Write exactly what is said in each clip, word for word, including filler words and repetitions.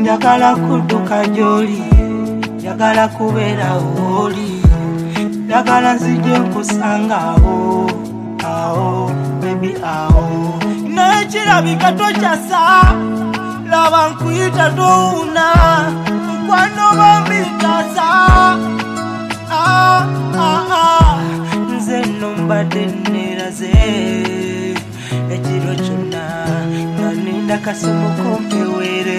njagala kudduka gy'oli, njagala kubeera w'oli, njagala nzije nkusanga awo awo baby awo. Naye kirabika tokyasa, laba nkuyita towuna, mukwano bambitaasa. Ah, ah, ah. Nze nno mbadde neeraze ekiro kyonna nga ninda kasimu kompeweere.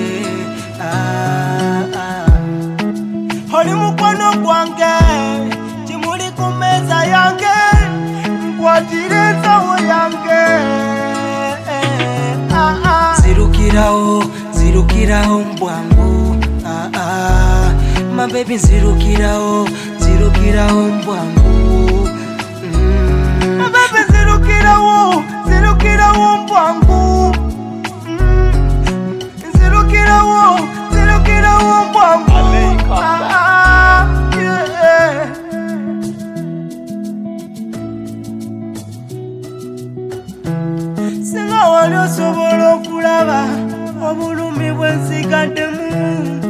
Ah, ah. Oli mukwano gwange, kimuli ku mmeeza yange, nkwatira ensawo yange. Ah, ah. Zirukirawo, zirukirawo mbwangu. Ah, ah. My baby zirukirawo, zirukirawo mbwangu. Mm. My baby zirukirawo, zirukirawo mbwangu. Mm. Zirukirawo, zirukirawo mbwangu. Ah, ah, yeah. Singa wali osobola okulaba obulumi bwe nsigaddemu,